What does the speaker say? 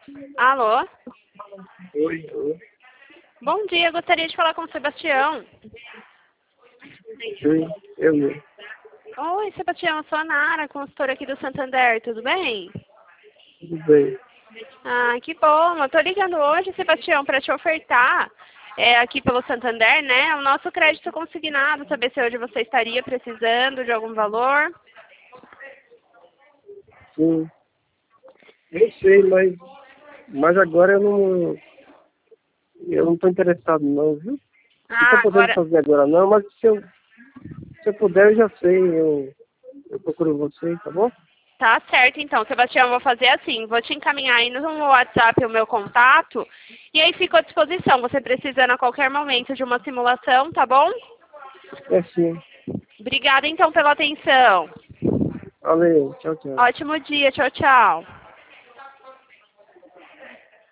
Alô? Oi, oi. Bom dia, gostaria de falar com o Sebastião. Sim, eu mesmo. Oi, Sebastião, eu sou a Nara, consultora aqui do Santander, tudo bem? Tudo bem. Ah, que bom. Eu tô ligando hoje, Sebastião, para te ofertar aqui pelo Santander, né, o nosso crédito consignado, saber se hoje você estaria precisando de algum valor. Sim, eu sei, mas agora eu não estou interessado não, viu? Não estou Ah, podendo agora fazer agora não, mas se eu puder eu já sei, eu procuro você, tá bom? tá certo, então, Sebastião, eu vou fazer assim, vou te encaminhar aí no WhatsApp o meu contato e aí fico à disposição, você precisando a qualquer momento de uma simulação, tá bom? É sim. Obrigada, então, pela atenção. Valeu, tchau, tchau. Ótimo dia, tchau, tchau.